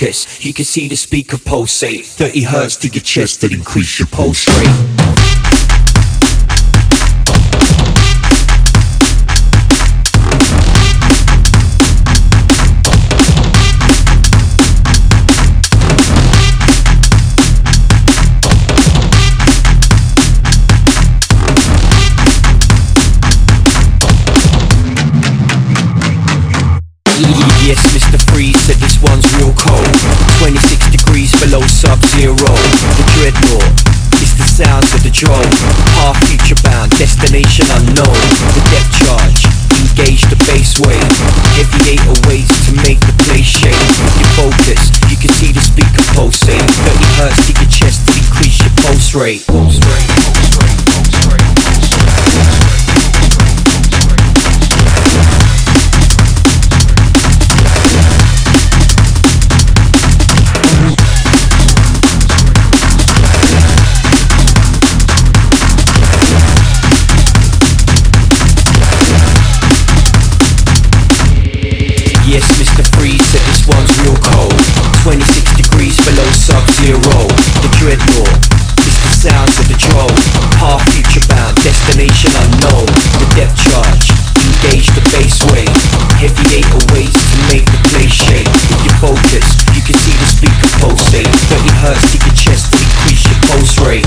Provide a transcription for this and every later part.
Focus, you can see the speaker pulsate. 30 hertz to your chest that increase your pulse rate. Yes, Mr. Freeze said this one's real cold. 26 degrees below sub-zero. The dreadnought, it's the sounds of the drone. Half future bound, destination unknown. The depth charge, engage the bass wave. Heavy 808s to make the place shake. Your focus, you can see the speaker pulsate. 30 hertz to your chest to increase your pulse rate. Pulse rate, pulse rate, pulse rate, pulse rate. Yes, Mr. Freeze said this one's real cold. 26 degrees below sub-zero. The dreadnought, it's the sounds of the drone. Half future bound, destination unknown. The depth charge, engage the bass wave. Heavy 808s to make the place shake. With your focus, you can see the speaker pulsate. 30 hertz to your chest to increase your pulse rate.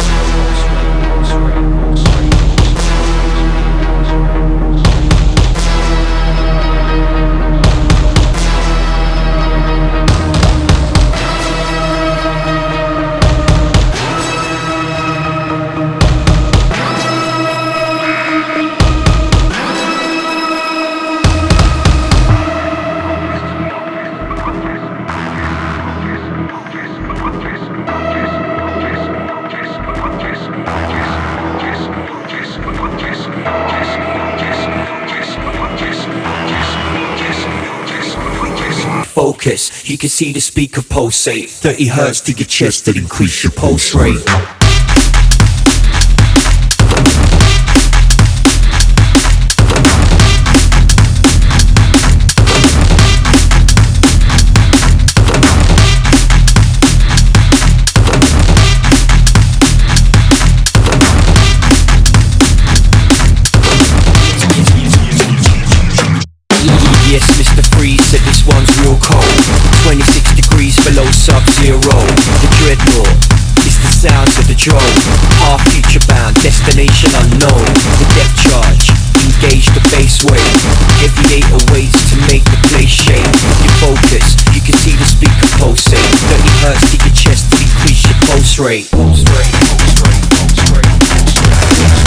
Focus, you can see the speaker pulsate. 30 hertz to your chest that increase your pulse rate. Yes, Mr. Freeze said this one's real cold. 26 degrees below sub-zero. The dreadnought, it's the sounds of the drone. Half future bound, destination unknown. The depth charge, engage the bass wave. Heavy 808s to make the place shake. With your focus, you can see the speaker pulsate. 30 hertz to your chest to increase your pulse rate. Pulse rate, pulse rate, pulse rate, pulse rate.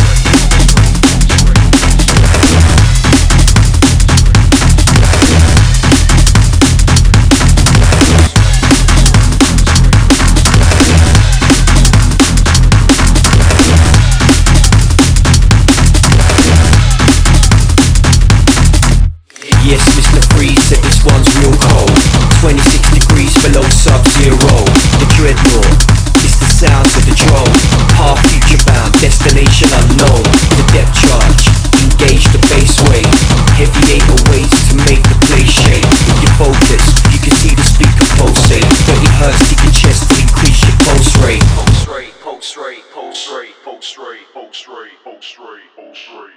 Yes, Mr. Freeze said this one's real cold. 26 degrees below sub-zero. The dreadnought, it's the sounds of the drone. Half future bound, destination unknown. The depth charge, engage the bass wave. Heavy 808s to make the place shake. With your focus, you can see the speaker pulsate. 30 hertz to your chest to increase your pulse rate. Pulse rate, pulse rate, pulse rate, pulse rate, pulse rate, pulse rate, pulse rate.